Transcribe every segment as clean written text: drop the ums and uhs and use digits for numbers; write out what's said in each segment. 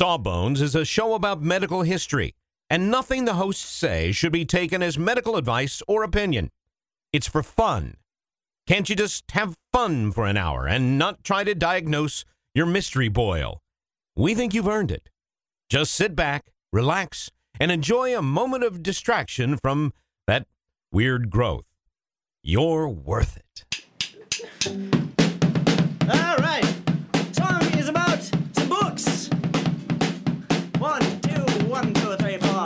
Sawbones is a show about medical history, and nothing the hosts say should be taken as medical advice or opinion. It's for fun. Can't you just have fun for an hour and not try to diagnose your mystery boil? We think you've earned it. Just sit back, relax, and enjoy a moment of distraction from that weird growth. You're worth it. All right. Song is about some books. 1, 2, 1, 2, 3, 4.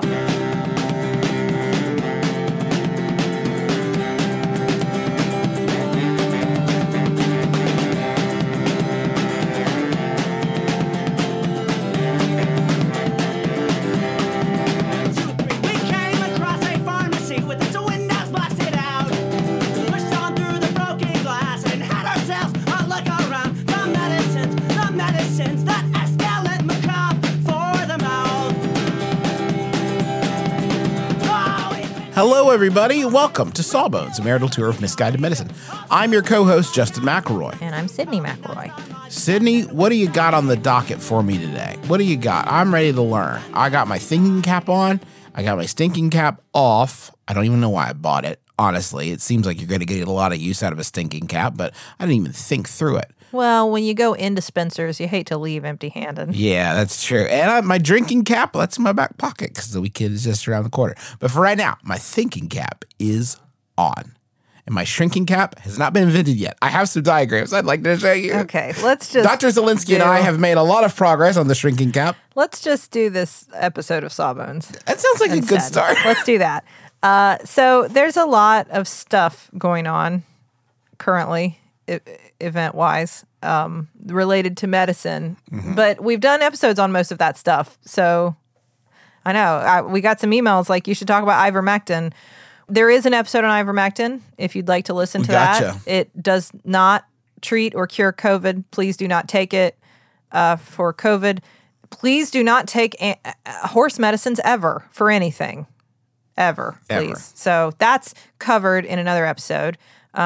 Hello, everybody. Welcome to Sawbones, a marital tour of misguided medicine. I'm your co-host, Justin McElroy. And I'm Sydney McElroy. Sydney, what do you got on the docket for me today? What do you got? I'm ready to learn. I got my thinking cap on. I got my stinking cap off. I don't even know why I bought it. Honestly, it seems like you're going to get a lot of use out of a stinking cap, but I didn't even think through it. Well, when you go into Spencer's, you hate to leave empty-handed. Yeah, that's true. And my drinking cap, that's in my back pocket because the weekend is just around the corner. But for right now, my thinking cap is on. And my shrinking cap has not been invented yet. I have some diagrams I'd like to show you. Okay, let's just... Dr. Zelinsky and I have made a lot of progress on the shrinking cap. Let's just do this episode of Sawbones. That sounds like a good start. Let's do that. So there's a lot of stuff going on currently, event-wise, related to medicine. Mm-hmm. But we've done episodes on most of that stuff. So I know. We got some emails like, you should talk about ivermectin. There is an episode on ivermectin if you'd like to listen to that. It does not treat or cure COVID. Please do not take it for COVID. Please do not take horse medicines ever for anything. Ever, please. So that's covered in another episode.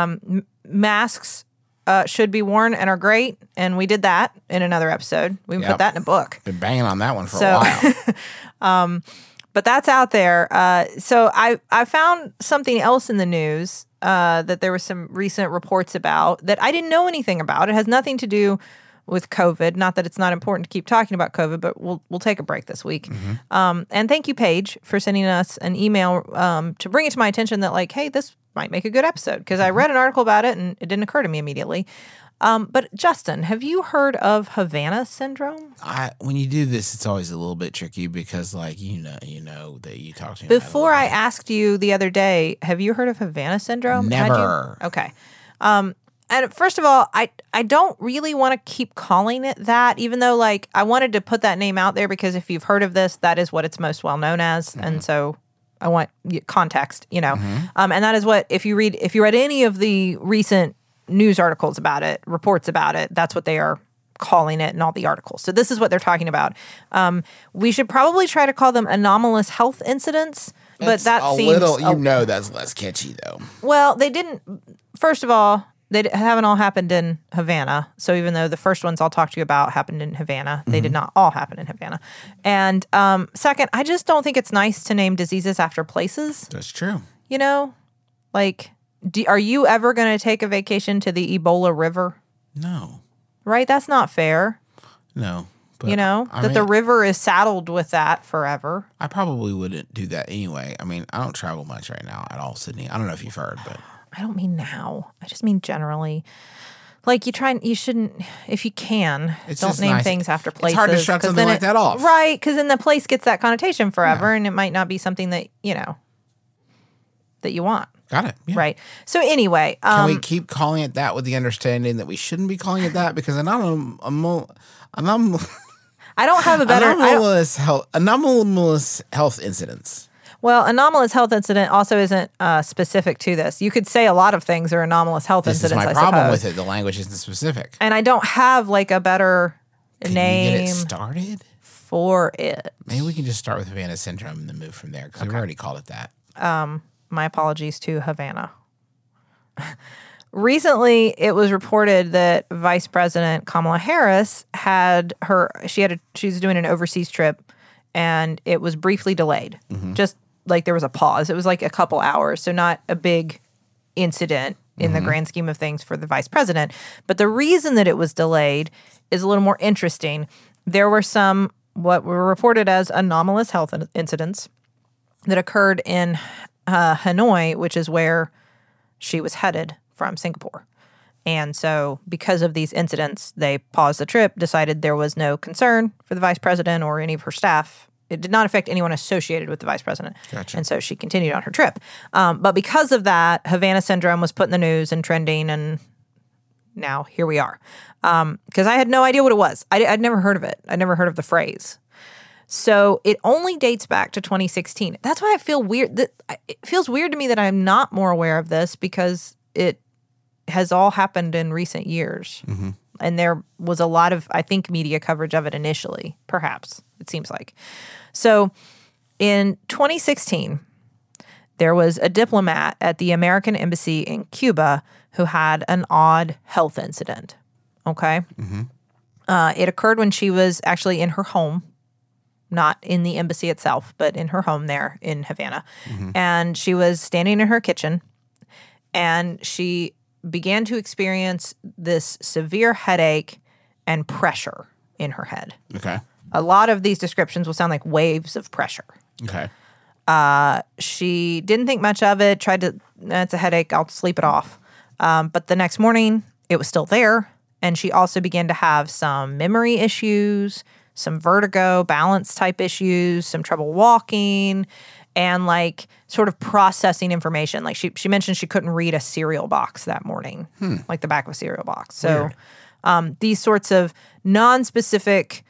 Masks should be worn and are great, and we did that in another episode. We put that in a book. Been banging on that one for a while. But that's out there. So I found something else in the news that there was some recent reports about that I didn't know anything about. It has nothing to do with COVID. Not that it's not important to keep talking about COVID, but we'll take a break this week. Mm-hmm. And thank you, Paige, for sending us an email to bring it to my attention that, like, hey, this might make a good episode, because I read an article about it and it didn't occur to me immediately. But Justin, have you heard of Havana syndrome? When you do this, it's always a little bit tricky because, like, you know that you talk to me. Before I asked you the other day, have you heard of Havana syndrome? Never. Okay. And first of all, I don't really want to keep calling it that, even though, like, I wanted to put that name out there because if you've heard of this, that is what it's most well known as. Mm-hmm. And so I want context, you know. Mm-hmm. And that is what, if you read any of the recent news articles about it, reports about it, that's what they are calling it in all the articles. So this is what they're talking about. We should probably try to call them anomalous health incidents, but that seems that's less catchy though. Well, they didn't. First of all, they haven't all happened in Havana. So even though the first ones I'll talk to you about happened in Havana, they did not all happen in Havana. And second, I just don't think it's nice to name diseases after places. That's true. You know, like, are you ever going to take a vacation to the Ebola River? No. Right? That's not fair. No. But you know, the river is saddled with that forever. I probably wouldn't do that anyway. I mean, I don't travel much right now at all, Sydney. I don't know if you've heard, but... I don't mean now. I just mean generally. Like, you shouldn't, if you can, don't name things after places. It's hard to shut something like that off. Right, because then the place gets that connotation forever, and it might not be something that, you know, that you want. Got it. Yeah. Right. So anyway. Can we keep calling it that with the understanding that we shouldn't be calling it that? Because I don't have a better... Anomalous health incidents. Well, anomalous health incident also isn't specific to this. You could say a lot of things are anomalous health incidents, I suppose. This is my problem with it. The language isn't specific. And I don't have, like, a better name. Can you get it started? For it. Maybe we can just start with Havana syndrome and then move from there, because we've already called it that. My apologies to Havana. recently it was reported that Vice President Kamala Harris she was doing an overseas trip and it was briefly delayed. Just like there was a pause. It was like a couple hours, so not a big incident in the grand scheme of things for the vice president. But the reason that it was delayed is a little more interesting. There were some what were reported as anomalous health incidents that occurred in Hanoi, which is where she was headed from Singapore. And so because of these incidents, they paused the trip, decided there was no concern for the vice president or any of her staff. It did not affect anyone associated with the vice president. Gotcha. And so she continued on her trip. But because of that, Havana syndrome was put in the news and trending, and now here we are. Because I had no idea what it was. I'd never heard of it. I'd never heard of the phrase. So it only dates back to 2016. That's why I feel weird. It feels weird to me that I'm not more aware of this because it has all happened in recent years. And there was a lot of, I think, media coverage of it initially, perhaps, it seems like. So in 2016, there was a diplomat at the American Embassy in Cuba who had an odd health incident, okay? It occurred when she was actually in her home, not in the embassy itself, but in her home there in Havana. And she was standing in her kitchen, and she began to experience this severe headache and pressure in her head. Okay. A lot of these descriptions will sound like waves of pressure. Okay. She didn't think much of it, it's a headache, I'll sleep it off. But the next morning, it was still there. And she also began to have some memory issues, some vertigo, balance type issues, some trouble walking, and like sort of processing information. Like she mentioned she couldn't read a cereal box that morning, like the back of a cereal box. So these sorts of non-specific,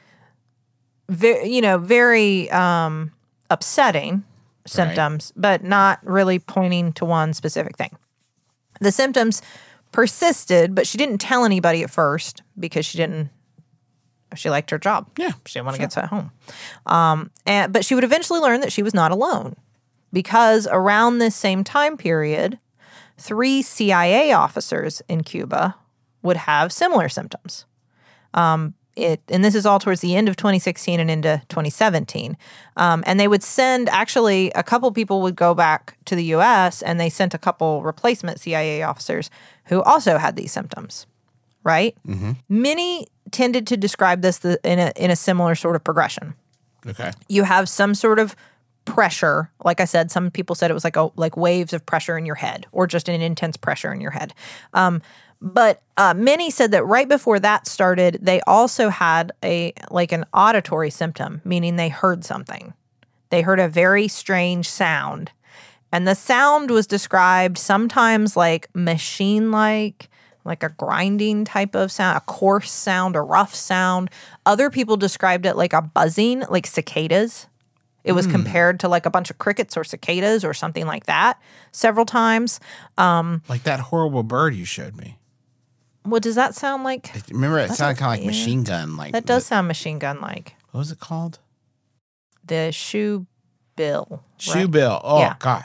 very upsetting symptoms, but not really pointing to one specific thing. The symptoms persisted, but she didn't tell anybody at first because she liked her job. Yeah, she didn't want to get to home. But she would eventually learn that she was not alone, because around this same time period, 3 CIA officers in Cuba would have similar symptoms. And this is all towards the end of 2016 and into 2017. And they would send, actually, a couple people would go back to the U.S. and they sent a couple replacement CIA officers who also had these symptoms, right? Many tended to describe this in a similar sort of progression. Okay. You have some sort of pressure. Like I said, some people said it was like waves of pressure in your head, or just an intense pressure in your head. But many said that right before that started, they also had an auditory symptom, meaning they heard something. They heard a very strange sound. And the sound was described sometimes like machine-like a grinding type of sound, a coarse sound, a rough sound. Other people described it like a buzzing, like cicadas. It was compared to like a bunch of crickets or cicadas or something like that several times. Like that horrible bird you showed me. What does that sound like? Remember, it sounded kind of like machine gun. Like that does sound machine gun-like. What was it called? The shoe bill. Shoe bill. Oh, Yeah. God.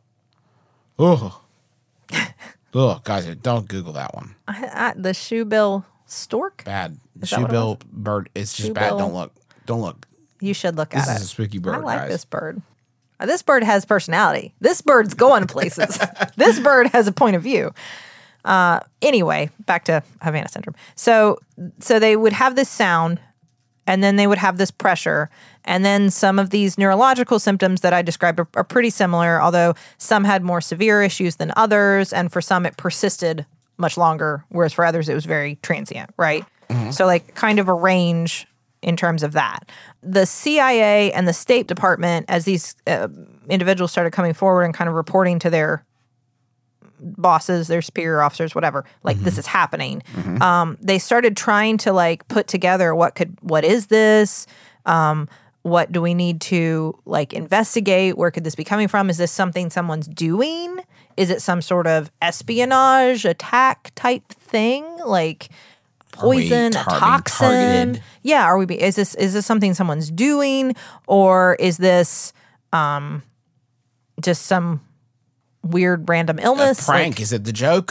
Oh. Oh, guys, don't Google that one. The shoe bill stork? Bad. Is that Shoe what it bill bird. It's just Shoe bad. bill. Don't look. Don't look. You should look This at is it. a spooky bird, I like guys. this bird. This bird has personality. This bird's going places. This bird has a point of view. Anyway, back to Havana syndrome. So they would have this sound, and then they would have this pressure, and then some of these neurological symptoms that I described are pretty similar, although some had more severe issues than others, and for some it persisted much longer, whereas for others it was very transient, right? So like kind of a range in terms of that. The CIA and the State Department, as these individuals started coming forward and kind of reporting to their bosses, their superior officers, whatever, like this is happening. They started trying to like put together what is this? What do we need to like investigate? Where could this be coming from? Is this something someone's doing? Is it some sort of espionage attack type thing? Like poison, a toxin? Targeted? Yeah, is this something someone's doing, or is this just some weird random illness? A prank? Like, Is it the Joker?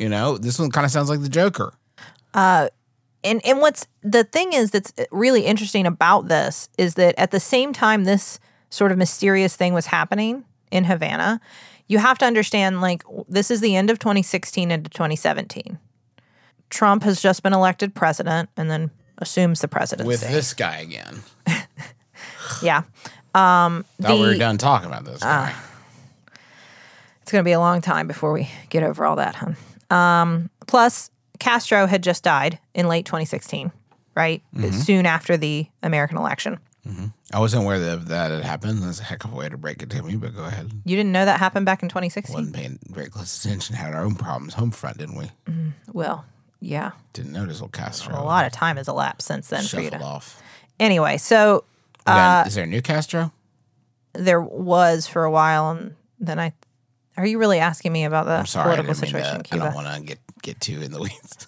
You know, this one kind of sounds like the Joker. And what's the thing is that's really interesting about this is that at the same time this sort of mysterious thing was happening in Havana, you have to understand, like, this is the end of 2016 into 2017. Trump has just been elected president and then assumes the presidency. With this guy again. Yeah. Thought we were done talking about this guy. It's going to be a long time before we get over all that, hon. Plus, Castro had just died in late 2016, right? Soon after the American election. I wasn't aware that had happened. That's a heck of a way to break it to me, but go ahead. You didn't know that happened back in 2016? Wasn't paying very close attention. Had our own problems home front, didn't we? Well, yeah. Didn't notice old Castro. A lot of time has elapsed since then for you Shuffled to... off. Anyway, so Is there a new Castro? there was for a while, and then Are you really asking me about the I'm sorry, political I didn't mean situation in to, I Cuba? don't want to get too in the weeds.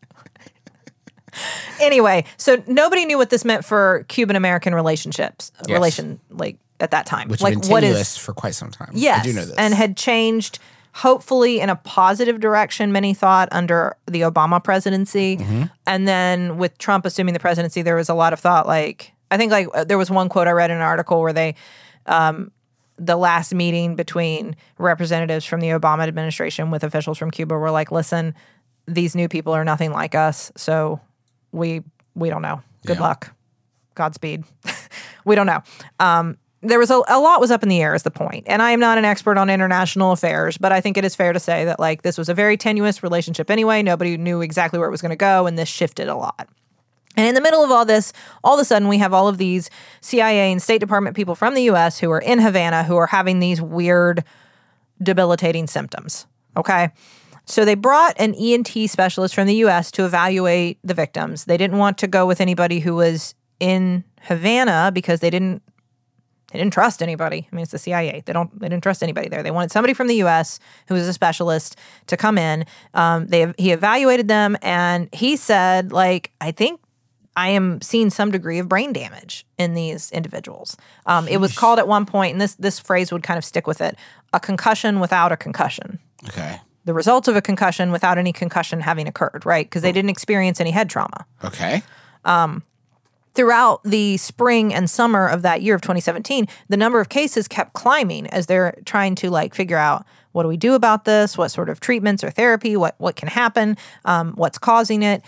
Anyway, so nobody knew what this meant for Cuban-American relationships, Yes. like at that time. Which like have been tenuous for quite some time. Yes, I do know this. and had changed hopefully in a positive direction, many thought, under the Obama presidency. Mm-hmm. And then with Trump assuming the presidency, there was a lot of thought, like, I think like there was one quote I read in an article where they, the last meeting between representatives from the Obama administration with officials from Cuba were like, listen, these new people are nothing like us, so we don't know. Good Yeah. luck. Godspeed. We don't know. There was a lot was up in the air is the point. And I am not an expert on international affairs, but I think it is fair to say that like this was a very tenuous relationship anyway. Nobody knew exactly where it was going to go, and this shifted a lot. And in the middle of all this, all of a sudden we have all of these CIA and State Department people from the U.S. who are in Havana who are having these weird, debilitating symptoms. Okay? So they brought an ENT specialist from the U.S. to evaluate the victims. They didn't want to go with anybody who was in Havana because they didn't trust anybody. I mean, it's the CIA. They didn't trust anybody there. They wanted somebody from the U.S. who was a specialist to come in. He evaluated them, and he said, like, I think I am seeing some degree of brain damage in these individuals. It was called at one point, and this phrase would kind of stick with it, a concussion without a concussion. Okay. The result of a concussion without any concussion having occurred, right? Because they didn't experience any head trauma. Okay. Throughout the spring and summer of that year of 2017, the number of cases kept climbing as they're trying to like figure out, what do we do about this? What sort of treatments or therapy? What can happen? What's causing it?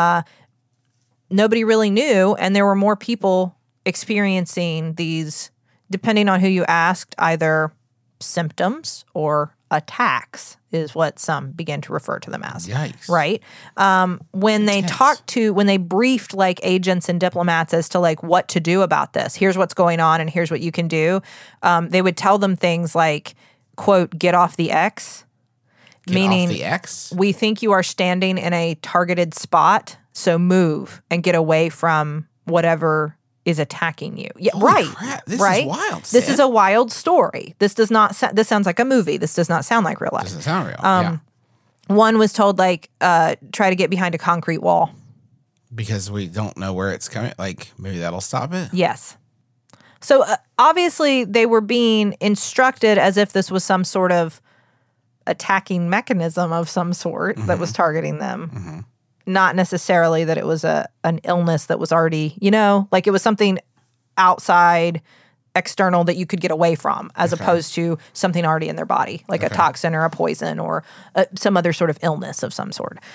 Nobody really knew, and there were more people experiencing these, depending on who you asked, either symptoms or attacks is what some began to refer to them as. Yikes. Right? When they briefed like agents and diplomats as to like what to do about this, here's what's going on and here's what you can do, they would tell them things like, quote, get off the X. Meaning, off the X? We think you are standing in a targeted spot, so move and get away from whatever is attacking you. Yeah, Holy right. crap, this right? is wild, This Sid. is a wild story. This does not. This sounds like a movie. This does not sound like real life. Doesn't sound real. Yeah. One was told like, try to get behind a concrete wall. Because we don't know where it's coming. Like, maybe that'll stop it? Yes. So obviously they were being instructed as if this was some sort of attacking mechanism of some sort that was targeting them. Not necessarily that it was an illness that was already, like it was something outside, external that you could get away from, as opposed to something already in their body, like a toxin or a poison or some other sort of illness of some sort.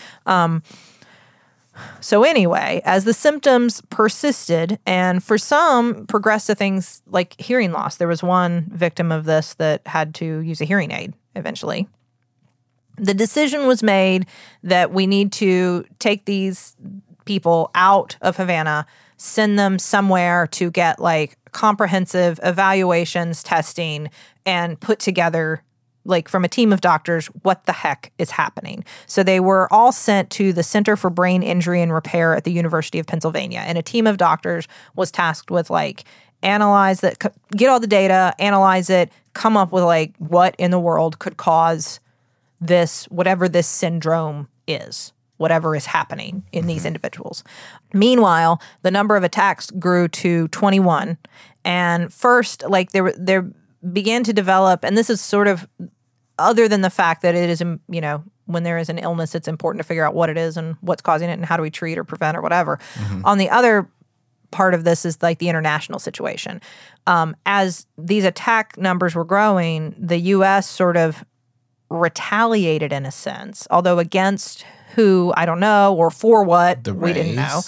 So anyway, as the symptoms persisted and for some progressed to things like hearing loss, there was one victim of this that had to use a hearing aid eventually. The decision was made that we need to take these people out of Havana, send them somewhere to get like comprehensive evaluations, testing, and put together, like from a team of doctors, what the heck is happening. So they were all sent to the Center for Brain Injury and Repair at the University of Pennsylvania. And a team of doctors was tasked with like analyze that, get all the data, analyze it, come up with like what in the world could cause this, whatever this syndrome is, whatever is happening in these individuals. Meanwhile, the number of attacks grew to 21. And first, like there began to develop, and this is sort of, other than the fact that it is, when there is an illness, it's important to figure out what it is and what's causing it and how do we treat or prevent or whatever. On the other part of this is like the international situation. As these attack numbers were growing, the U.S. sort of retaliated in a sense, although against who, I don't know, or for what, we didn't know.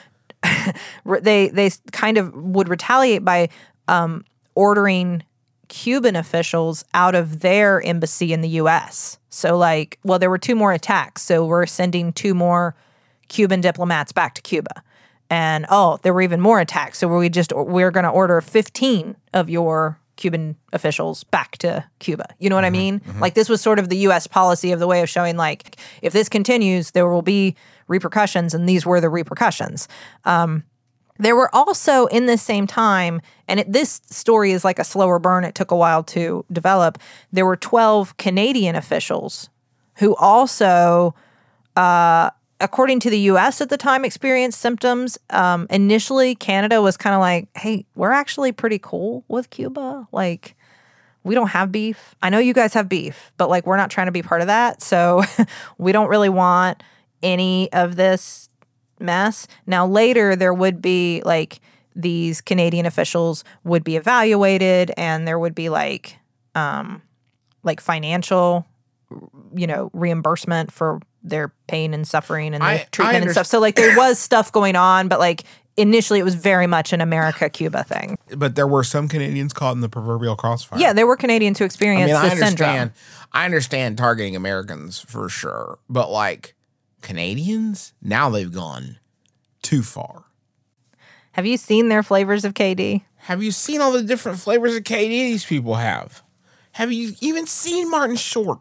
They kind of would retaliate by ordering Cuban officials out of their embassy in the U.S. So like, well, there were 2 more attacks, so we're sending 2 more Cuban diplomats back to Cuba. And there were even more attacks, so we're going to order 15 of your Cuban officials back to Cuba. You know what I mean? Like this was sort of the U.S. policy of the way of showing like, if this continues, there will be repercussions, and these were the repercussions. There were also in this same time, and this story is like a slower burn, it took a while to develop, there were 12 Canadian officials who also, according to the U.S. at the time, experienced symptoms. Initially, Canada was kind of like, hey, we're actually pretty cool with Cuba. Like, we don't have beef. I know you guys have beef, but like, we're not trying to be part of that. So we don't really want any of this mess. Now, later, there would be like these Canadian officials would be evaluated, and there would be like financial, reimbursement for their pain and suffering and their treatment and stuff. So like there was stuff going on, but like initially it was very much an America-Cuba thing. But there were some Canadians caught in the proverbial crossfire. Yeah, there were Canadians who experienced this syndrome. I understand targeting Americans for sure, but like Canadians, now they've gone too far. Have you seen their flavors of KD? Have you seen all the different flavors of KD these people have? Have you even seen Martin Short?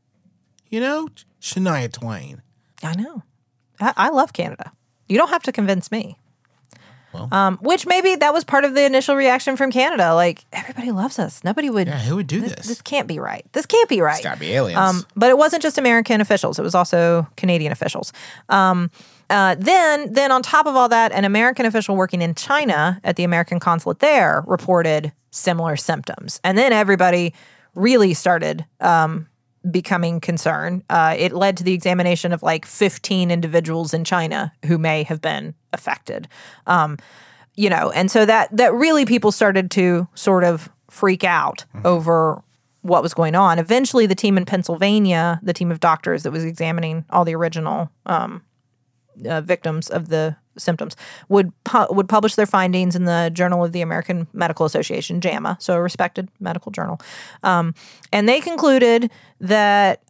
Shania Twain. I know. I love Canada. You don't have to convince me. Well, which maybe that was part of the initial reaction from Canada. Like, everybody loves us. Nobody would. Yeah, who would do this? This can't be right. This can't be right. It's got to be aliens. But it wasn't just American officials. It was also Canadian officials. Then on top of all that, an American official working in China at the American consulate there reported similar symptoms. And then everybody really started becoming concerned. It led to the examination of like 15 individuals in China who may have been affected. And so that really people started to sort of freak out over what was going on. Eventually, the team in Pennsylvania, the team of doctors that was examining all the original victims of the symptoms, would publish their findings in the Journal of the American Medical Association, JAMA, so a respected medical journal. And they concluded that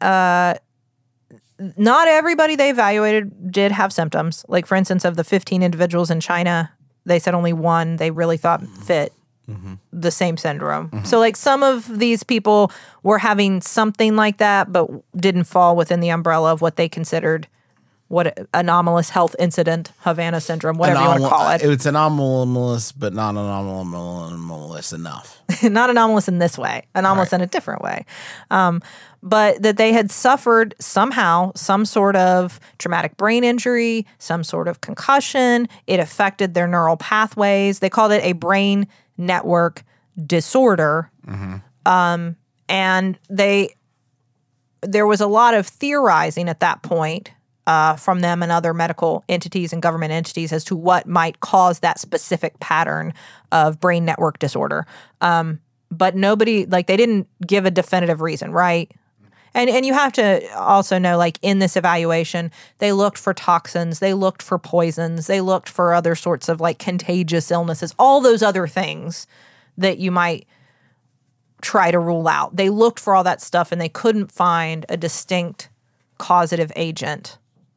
not everybody they evaluated did have symptoms. Like, for instance, of the 15 individuals in China, they said only one they really thought fit the same syndrome. So, like, some of these people were having something like that, but didn't fall within the umbrella of what they considered anomalous health incident, Havana syndrome, whatever you want to call it. It's anomalous, but not anomalous enough. Not anomalous in this way, anomalous in a different way. But that they had suffered somehow some sort of traumatic brain injury, some sort of concussion. It affected their neural pathways. They called it a brain network disorder. And there was a lot of theorizing at that point from them and other medical entities and government entities as to what might cause that specific pattern of brain network disorder. But nobody, they didn't give a definitive reason, right? And you have to also know, in this evaluation, they looked for toxins, they looked for poisons, they looked for other sorts of, contagious illnesses, all those other things that you might try to rule out. They looked for all that stuff, and they couldn't find a distinct causative agent,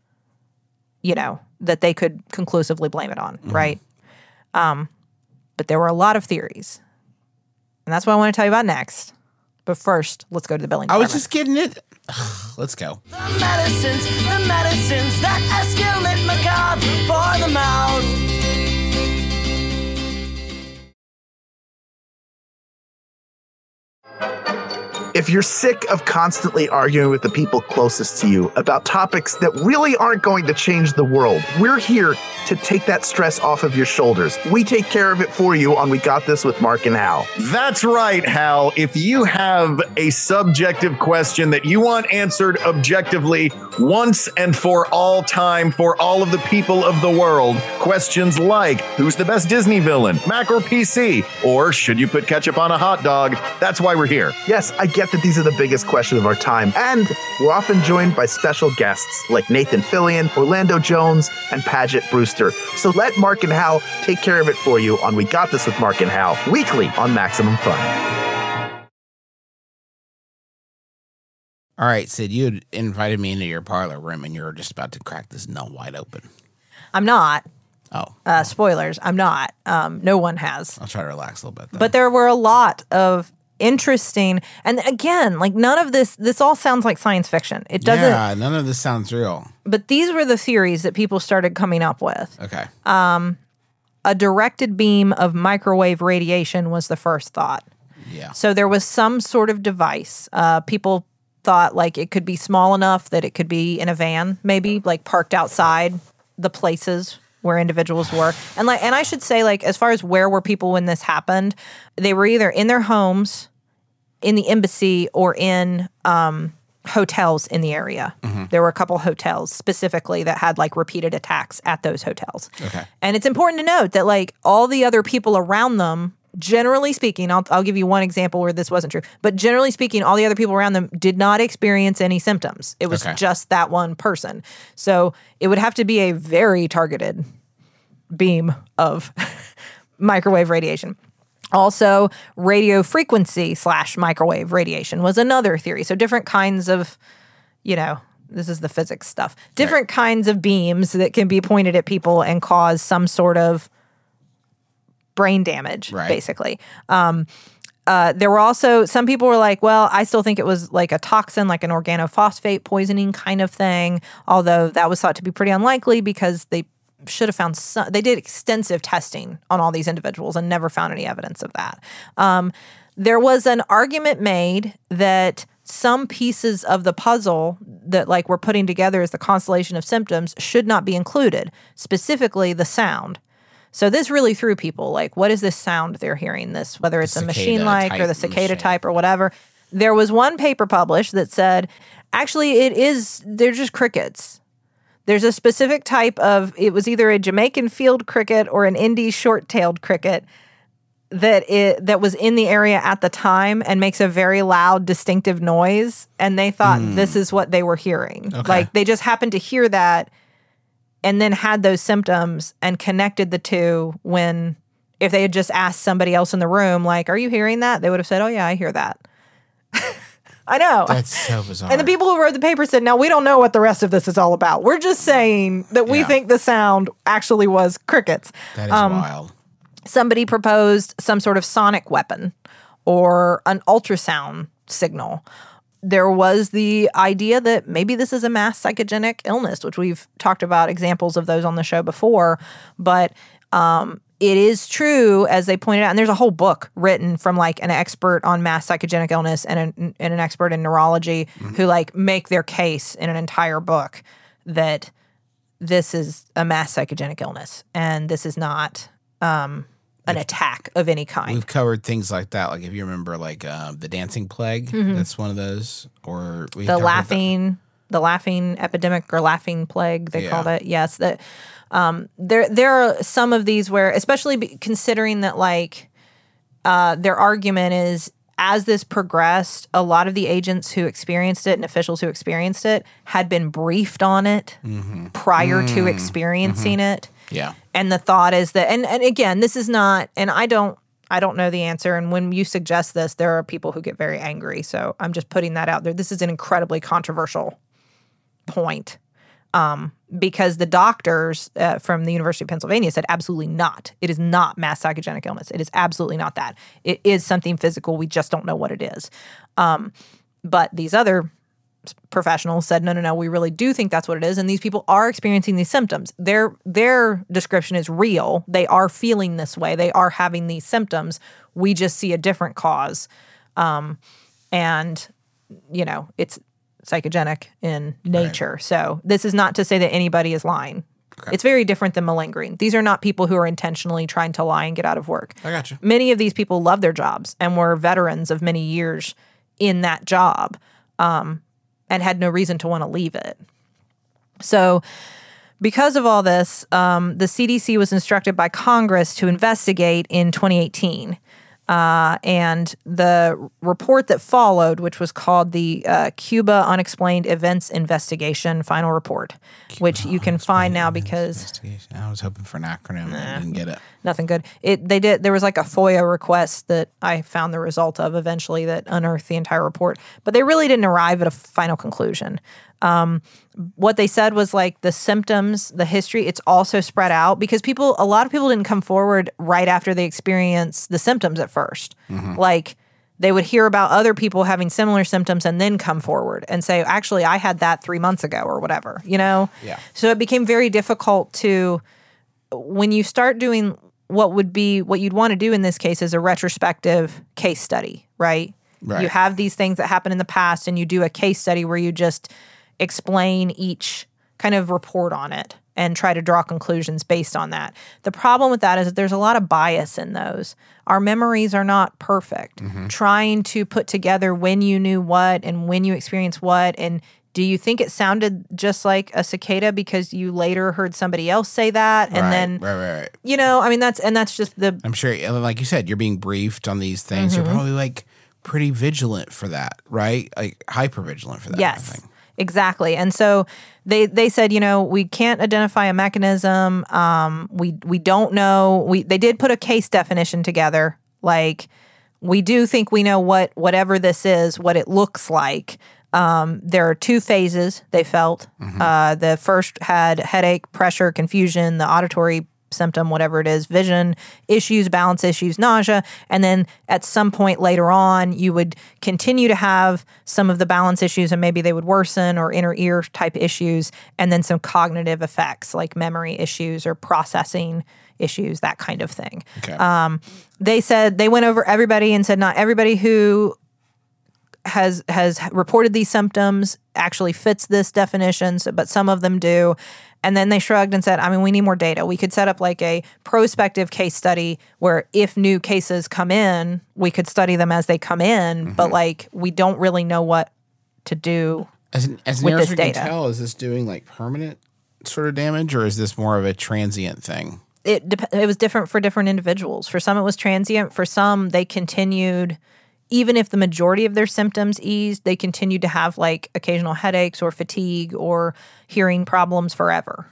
that they could conclusively blame it on, right? But there were a lot of theories. And that's what I want to tell you about next. But first, let's go to the billing department. I was just getting it. Let's go. The medicines that escalate macabre for the mouth. If you're sick of constantly arguing with the people closest to you about topics that really aren't going to change the world, we're here to take that stress off of your shoulders. We take care of it for you on We Got This with Mark and Hal. That's right, Hal. If you have a subjective question that you want answered objectively once and for all time for all of the people of the world, questions like, who's the best Disney villain, Mac or PC? Or should you put ketchup on a hot dog? That's why we're here. Yes, I get that these are the biggest questions of our time, and we're often joined by special guests like Nathan Fillion, Orlando Jones, and Paget Brewster. So let Mark and Hal take care of it for you on We Got This with Mark and Hal, weekly on Maximum Fun. All right, Sid, you had invited me into your parlor room, and you were just about to crack this nut wide open. I'm not. Oh. Spoilers, I'm not. No one has. I'll try to relax a little bit, then. But there were a lot of interesting, and again, like none of this all sounds like science fiction. It doesn't. Yeah, none of this sounds real. But these were the theories that people started coming up with. Okay. A directed beam of microwave radiation was the first thought. Yeah. So there was some sort of device. People thought like it could be small enough that it could be in a van, maybe like parked outside the places where individuals were. And I should say, like, as far as where were people when this happened, they were either in their homes, in the embassy, or in hotels in the area. Mm-hmm. There were a couple hotels specifically that had like repeated attacks at those hotels. Okay. And it's important to note that like all the other people around them, generally speaking, I'll give you one example where this wasn't true, but generally speaking, all the other people around them did not experience any symptoms. It was just that one person. So it would have to be a very targeted beam of microwave radiation. Also, radio frequency / microwave radiation was another theory. So different kinds of, this is the physics stuff, different kinds of beams that can be pointed at people and cause some sort of brain damage, basically. There were also, some people were like, well, I still think it was like a toxin, like an organophosphate poisoning kind of thing, although that was thought to be pretty unlikely because they should have found they did extensive testing on all these individuals and never found any evidence of that. There was an argument made that some pieces of the puzzle that like we're putting together as the constellation of symptoms should not be included, specifically the sound. So this really threw people, like, what is this sound they're hearing? This, whether it's a machine-like or the cicada type or whatever. There was one paper published that said, actually, they're just crickets. There's a specific type of, it was either a Jamaican field cricket or an Indian short-tailed cricket that was in the area at the time and makes a very loud, distinctive noise. And they thought this is what they were hearing. Okay. Like, they just happened to hear that and then had those symptoms and connected the two when, if they had just asked somebody else in the room, like, are you hearing that? They would have said, oh, yeah, I hear that. I know. That's so bizarre. And the people who wrote the paper said, no, we don't know what the rest of this is all about. We're just saying that we think the sound actually was crickets. That is wild. Somebody proposed some sort of sonic weapon or an ultrasound signal. There was the idea that maybe this is a mass psychogenic illness, which we've talked about examples of those on the show before. But it is true, as they pointed out, and there's a whole book written from like an expert on mass psychogenic illness and an expert in neurology who like make their case in an entire book that this is a mass psychogenic illness and this is not an attack of any kind. We've covered things like that. Like if you remember like the dancing plague, that's one of those. Or the laughing epidemic or laughing plague, they called it. Yes, that there are some of these where, especially considering that like their argument is as this progressed, a lot of the agents who experienced it and officials who experienced it had been briefed on it prior to experiencing it. Yeah. And the thought is that, and again, this is not, and I don't know the answer. And when you suggest this, there are people who get very angry. So I'm just putting that out there. This is an incredibly controversial point. Because the doctors from the University of Pennsylvania said absolutely not. It is not mass psychogenic illness. It is absolutely not that. It is something physical. We just don't know what it is. But these other professionals said, no, we really do think that's what it is. And these people are experiencing these symptoms. Their description is real. They are feeling this way. They are having these symptoms. We just see a different cause. and, it's psychogenic in nature. So this is not to say that anybody is lying. Okay. It's very different than malingering. These are not people who are intentionally trying to lie and get out of work. I got you. Many of these people love their jobs and were veterans of many years in that job, and had no reason to want to leave it. So because of all this, the CDC was instructed by Congress to investigate in 2018. And the report that followed, which was called the Cuba Unexplained Events Investigation Final Report, which you can find now because I was hoping for an acronym and I didn't get it. nothing good. There was like a FOIA request that I found the result of eventually that unearthed the entire report, but they really didn't arrive at a final conclusion. What they said was like the symptoms, the history, it's also spread out because a lot of people didn't come forward right after they experienced the symptoms at first. Like they would hear about other people having similar symptoms and then come forward and say, actually, I had that 3 months ago or whatever, Yeah. So it became very difficult when you start doing what you'd want to do in this case is a retrospective case study, right? Right. You have these things that happened in the past and you do a case study where you just explain each kind of report on it and try to draw conclusions based on that. The problem with that is that there's a lot of bias in those. Our memories are not perfect. Trying to put together when you knew what and when you experienced what, and do you think it sounded just like a cicada because you later heard somebody else say that? And then, right. I mean, that's just the... I'm sure, like you said, you're being briefed on these things. You're probably like pretty vigilant for that, right? Like hyper vigilant for that kind of Yes. thing. Exactly. And so they said, we can't identify a mechanism. We don't know. They did put a case definition together. Like, we do think we know whatever this is, what it looks like. There are 2 phases, they felt. The first had headache, pressure, confusion, the auditory symptom, whatever it is, vision issues, balance issues, nausea. And then at some point later on, you would continue to have some of the balance issues and maybe they would worsen or inner ear type issues. And then some cognitive effects like memory issues or processing issues, that kind of thing. Okay. They said they went over everybody and said not everybody who has reported these symptoms actually fits this definition, but some of them do. And then they shrugged and said, we need more data. We could set up like a prospective case study where if new cases come in, we could study them as they come in, but like we don't really know what to do As with near this as we can data. tell, is this doing like permanent sort of damage or is this more of a transient thing? It was different for different individuals. For some, it was transient. For some, they continued, even if the majority of their symptoms eased, they continued to have like occasional headaches or fatigue or hearing problems forever.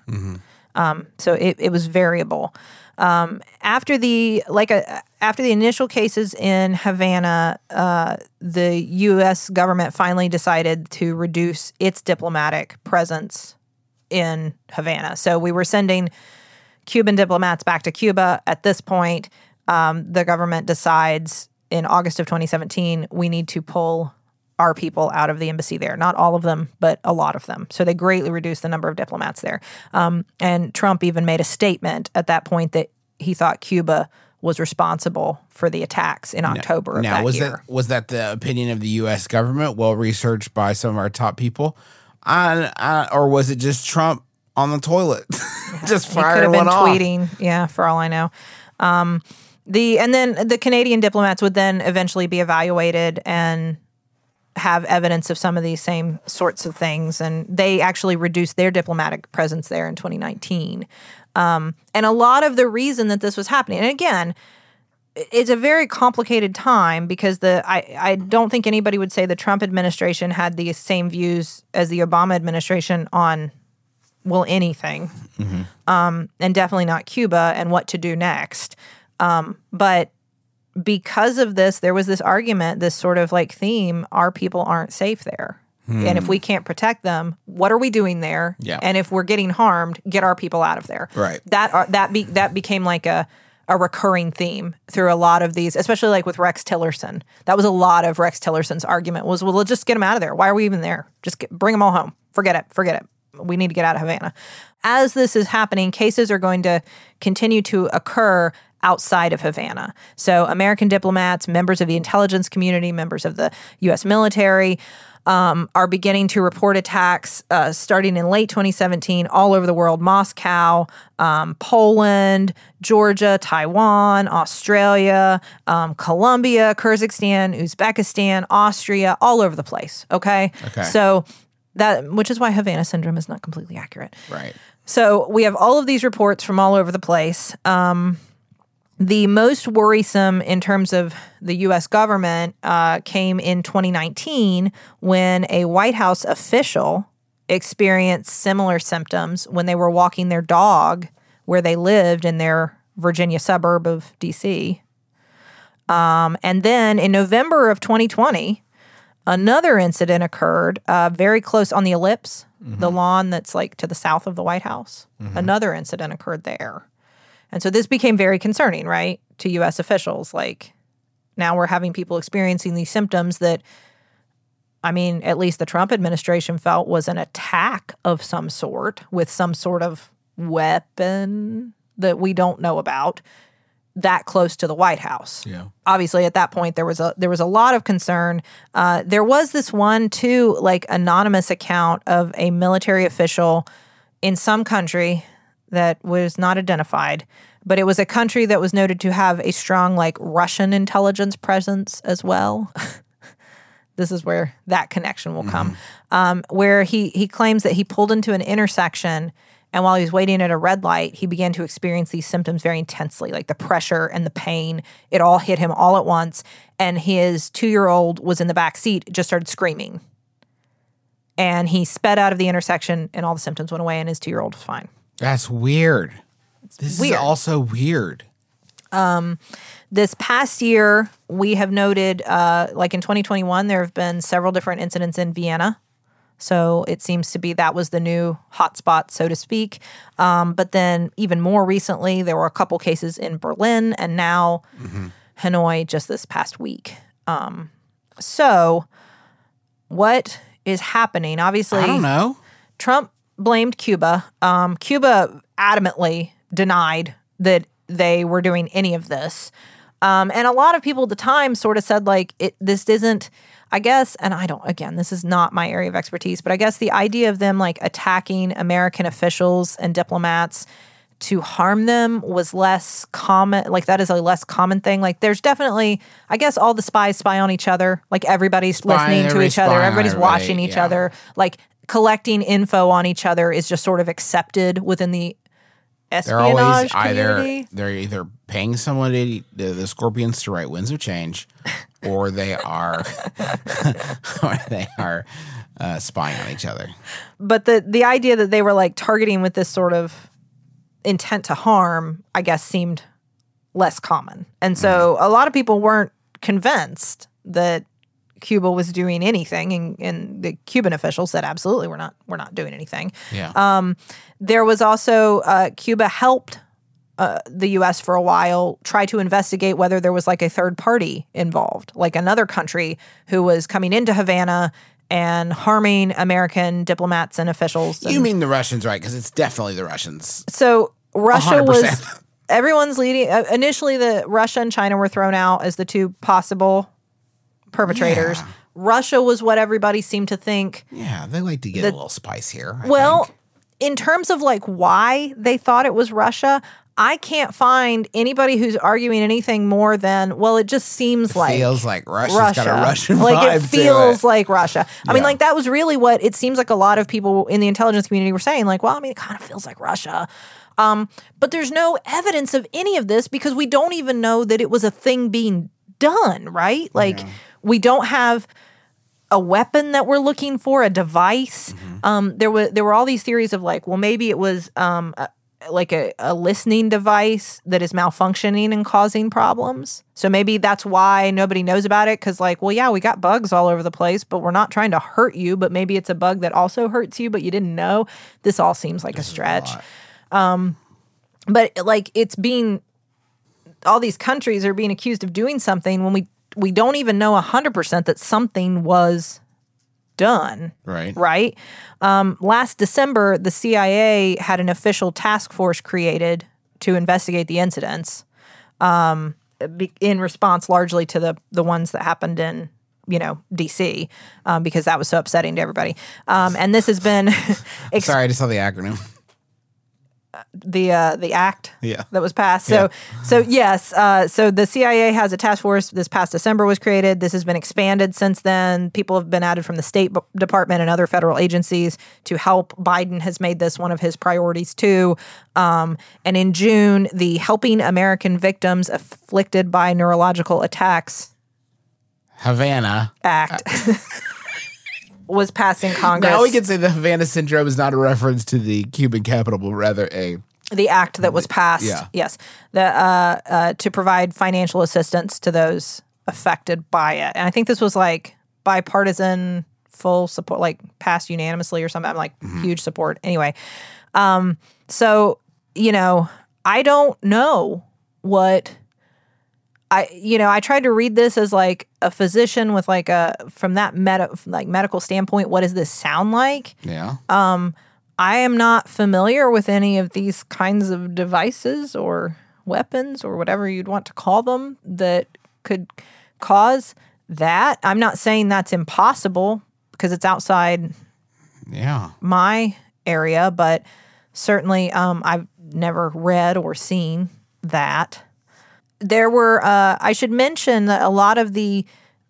So it was variable. After the initial cases in Havana, the U.S. government finally decided to reduce its diplomatic presence in Havana. So we were sending Cuban diplomats back to Cuba. At this point, the government decides in August of 2017, we need to pull our people out of the embassy there. Not all of them, but a lot of them. So they greatly reduced the number of diplomats there. And Trump even made a statement at that point that he thought Cuba was responsible for the attacks in October of that year. Was that the opinion of the U.S. government, well researched by some of our top people, or was it just Trump on the toilet, just firing one off? He could have been tweeting, yeah, for all I know. And then the Canadian diplomats would then eventually be evaluated and have evidence of some of these same sorts of things, and they actually reduced their diplomatic presence there in 2019. And a lot of the reason that this was happening, and again, it's a very complicated time because I don't think anybody would say the Trump administration had the same views as the Obama administration on, well, anything, and definitely not Cuba and what to do next. But because of this, there was this argument, this sort of like theme, our people aren't safe there. And if we can't protect them, what are we doing there? Yeah. And if we're getting harmed, get our people out of there. Right. That became like a recurring theme through a lot of these, especially like with Rex Tillerson. That was a lot of Rex Tillerson's argument was, well, let's just get them out of there. Why are we even there? Just bring them all home. Forget it. We need to get out of Havana. As this is happening, cases are going to continue to occur outside of Havana. So American diplomats, members of the intelligence community, members of the U.S. military are beginning to report attacks starting in late 2017 all over the world. Moscow, Poland, Georgia, Taiwan, Australia, Colombia, Kyrgyzstan, Uzbekistan, Austria, all over the place. Okay. So which is why Havana syndrome is not completely accurate. Right. So we have all of these reports from all over the place. The most worrisome in terms of the U.S. government came in 2019 when a White House official experienced similar symptoms when they were walking their dog where they lived in their Virginia suburb of D.C. And then in November of 2020, another incident occurred very close on the Ellipse, the lawn that's like to the south of the White House. Another incident occurred there. And so this became very concerning, right, to U.S. officials. Like, now we're having people experiencing these symptoms that, I mean, at least the Trump administration felt was an attack of some sort with some sort of weapon that we don't know about that close to the White House. Yeah. Obviously, at that point, there was a lot of concern. There was this one, too, like, anonymous account of a military official in some country that was not identified, but it was a country that was noted to have a strong, like, Russian intelligence presence as well. This is where that connection will come, where he claims that he pulled into an intersection, and while he was waiting at a red light, he began to experience these symptoms very intensely, like the pressure and the pain. It all hit him all at once, and his 2-year-old was in the back seat, just started screaming. And he sped out of the intersection, and all the symptoms went away, and his 2-year-old was fine. That's weird. This weird. is also weird. This past year, we have noted, like in 2021, there have been several different incidents in Vienna. So it seems to be that was the new hotspot, so to speak. But then even more recently, there were a couple cases in Berlin and now Hanoi just this past week. So what is happening? Obviously, I don't know. Trump blamed Cuba. Cuba adamantly denied that they were doing any of this. And a lot of people at the time sort of said, like, this isn't, I guess, and this is not my area of expertise, but I guess the idea of them, like, attacking American officials and diplomats to harm them was less common. Like, that is a less common thing. Like, there's definitely, I guess, all the spies spy on each other. Like, everybody's listening to each other. Everybody's watching each other. Like, collecting info on each other is just sort of accepted within the espionage community. They're either paying somebody, the Scorpions, to write Winds of Change, or they are spying on each other. But the idea that they were, like, targeting with this sort of intent to harm, I guess, seemed less common. And so a lot of people weren't convinced that Cuba was doing anything, and the Cuban officials said, absolutely, we're not doing anything. Yeah. There was also Cuba helped the U.S. for a while try to investigate whether there was, like, a third party involved, like another country who was coming into Havana and harming American diplomats and officials. You mean the Russians, right? Because it's definitely the Russians. So Russia 100%. was everyone's leading. Initially, the Russia and China were thrown out as the two possible perpetrators. Yeah. Russia was what everybody seemed to think. Yeah, they like to get a little spice here. I Well, think. in terms of, like, why they thought it was Russia, I can't find anybody who's arguing anything more than, well, it just seems like feels like Russia's got a Russian like vibe it feels to it. like Russia. I mean, Yeah. like, that was really what it seems like a lot of people in the intelligence community were saying. Like, well, I mean, it kind of feels like Russia. But there's no evidence of any of this because we don't even know that it was a thing being done, right? Like, we don't have a weapon that we're looking for, a device. There were all these theories of, like, well, maybe it was like a listening device that is malfunctioning and causing problems. So maybe that's why nobody knows about it, because, like, well, yeah, we got bugs all over the place, but we're not trying to hurt you, but maybe it's a bug that also hurts you, but you didn't know. This all seems like a stretch. But, like, it's being, all these countries are being accused of doing something when we don't even know 100% that something was done. Right? Last December, the CIA had an official task force created to investigate the incidents. in response largely to the ones that happened in DC, because that was so upsetting to everybody. And this has been Sorry, I just saw the acronym. the act Yeah. that was passed. Yeah. So yes, so the CIA has a task force. This past December was created. This has been expanded since then. People have been added from the State Department and other federal agencies to help. Biden has made this one of his priorities too. And in June, the Helping American Victims Afflicted by Neurological Attacks Havana. Act was passed in Congress. Now we can say the Havana Syndrome is not a reference to the Cuban capital, but rather the act that was passed, Yeah. yes, to provide financial assistance to those affected by it. And I think this was like bipartisan, full support, like passed unanimously or something. I'm like huge support. Anyway, so I don't know what. I tried to read this as like a physician with like from that medical standpoint, what does this sound like? Yeah. I am not familiar with any of these kinds of devices or weapons or whatever you'd want to call them that could cause that. I'm not saying that's impossible because it's outside my area, but certainly I've never read or seen that. There were, I should mention that a lot of the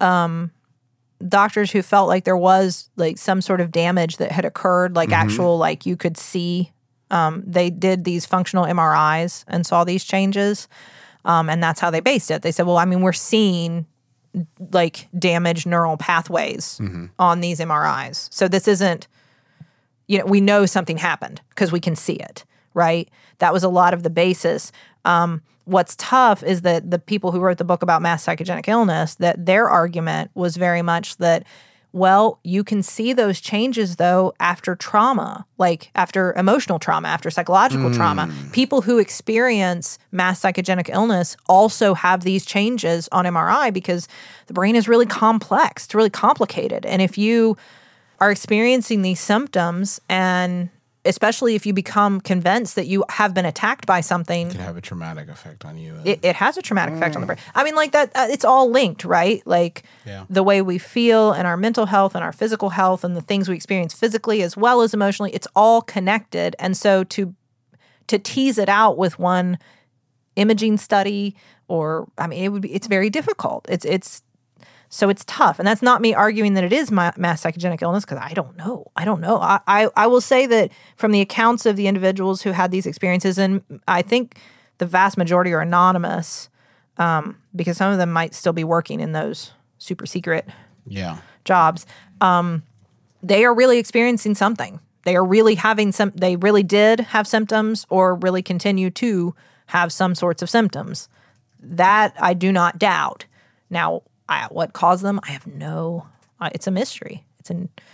doctors who felt like there was like some sort of damage that had occurred, like actual, like you could see, they did these functional MRIs and saw these changes. And that's how they based it. They said, well, I mean, we're seeing like damaged neural pathways on these MRIs. So this isn't, we know something happened because we can see it, right? That was a lot of the basis. What's tough is that the people who wrote the book about mass psychogenic illness, that their argument was very much that, well, you can see those changes though after trauma, like after emotional trauma, after psychological trauma. People who experience mass psychogenic illness also have these changes on MRI because the brain is really complex, it's really complicated. And if you are experiencing these symptoms, and especially if you become convinced that you have been attacked by something, It could have a traumatic effect on you. it has a traumatic effect on the brain. I mean, like that, it's all linked, right? Like Yeah. the way we feel and our mental health and our physical health and the things we experience physically as well as emotionally, it's all connected. And so to tease it out with one imaging study, or, I mean, it's very difficult. So it's tough. And that's not me arguing that it is mass psychogenic illness, because I don't know. I will say that from the accounts of the individuals who had these experiences, and I think the vast majority are anonymous, because some of them might still be working in those super secret jobs. They are really experiencing something. They are really they really did have symptoms or really continue to have some sorts of symptoms. That I do not doubt. Now, what caused them? I have it's a mystery. It's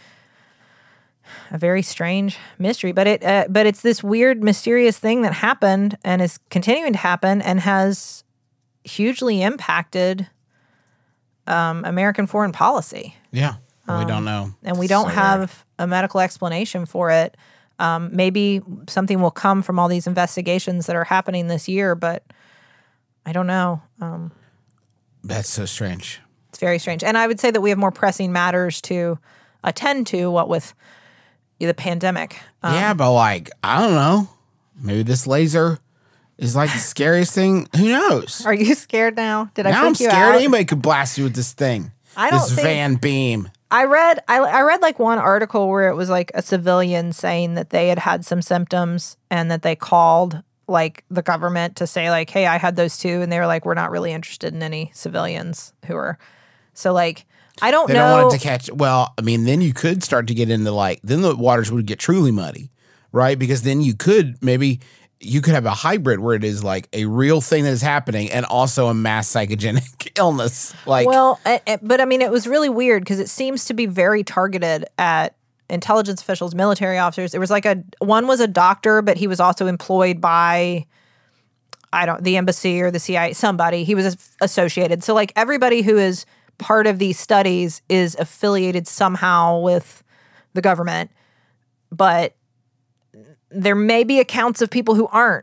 a very strange mystery, but it's this weird, mysterious thing that happened and is continuing to happen and has hugely impacted American foreign policy. Yeah. We don't know. And we don't So have a medical explanation for it. Maybe something will come from all these investigations that are happening this year, but I don't know. That's so strange. It's very strange. And I would say that we have more pressing matters to attend to, what with the pandemic. Yeah, but like, I don't know. Maybe this laser is like the scariest thing. Who knows? Are you scared now? Did I Now freak I'm you scared out? anybody could blast you with this thing. I don't this think- Van Beam. I read like one article where it was like a civilian saying that they had some symptoms and that they called like the government to say like, hey, I had those too. And they were like, we're not really interested in any civilians who are. So like, I don't They know. don't want it to catch. Well, I mean, then you could start to get into like, then the waters would get truly muddy, right? Because then you could have a hybrid where it is like a real thing that is happening and also a mass psychogenic illness. Like, Well, but I mean, it was really weird because it seems to be very targeted at intelligence officials, military officers. There was like one was a doctor, but he was also employed by, the embassy or the CIA, somebody. He was associated. So like everybody who is part of these studies is affiliated somehow with the government, but there may be accounts of people who aren't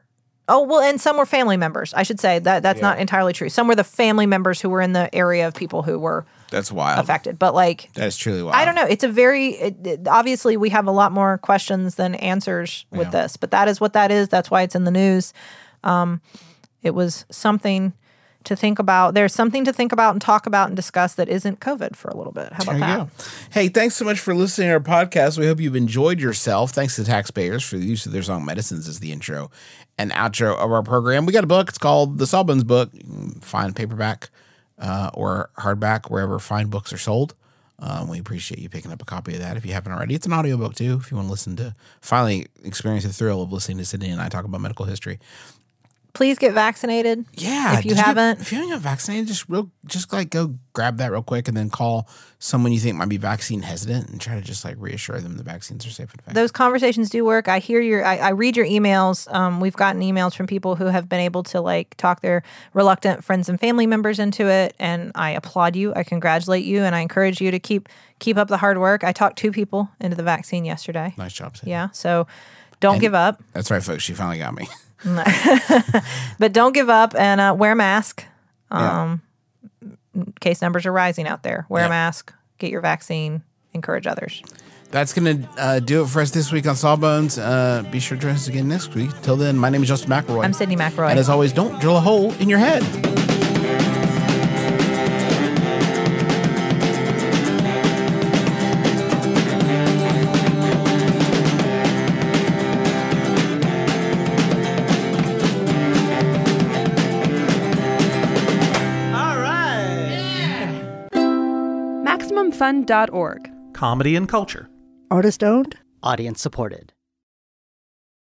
Oh, well, and some were family members. I should say that's not entirely true. Some were the family members who were in the area of people who were That's wild. affected. But like, That's truly wild. I don't know. It's a obviously we have a lot more questions than answers with this, but that is what that is. That's why it's in the news. It was something to think about. There's something to think about and talk about and discuss that isn't COVID for a little bit. How about There you that? go. Hey, thanks so much for listening to our podcast. We hope you've enjoyed yourself. Thanks to taxpayers for the use of their song Medicines as the intro and outro of our program. We got a book. It's called The Sawbones Book. You can find paperback or hardback wherever fine books are sold. We appreciate you picking up a copy of that if you haven't already. It's an audiobook too if you want to listen to, finally experience the thrill of listening to Sydney and I talk about medical history. Please get vaccinated. Yeah. If you haven't. If you haven't got vaccinated, just like go grab that real quick and then call someone you think might be vaccine hesitant and try to just like reassure them the vaccines are safe and effective. Those conversations do work. I hear I read your emails. We've gotten emails from people who have been able to like talk their reluctant friends and family members into it. And I applaud you. I congratulate you. And I encourage you to keep up the hard work. I talked 2 people into the vaccine yesterday. Nice job, Sydney. Yeah. So don't give up. That's right, folks. She finally got me. But don't give up and wear a mask. Yeah. Case numbers are rising out there. Wear Yeah. a mask. Get your vaccine. Encourage others. That's going to do it for us this week on Sawbones. Be sure to join us again next week. Till then, my name is Justin McElroy. I'm Sydney McElroy. And as always, don't drill a hole in your head. All right. MaximumFun.org. Comedy and culture. Artist owned, audience supported.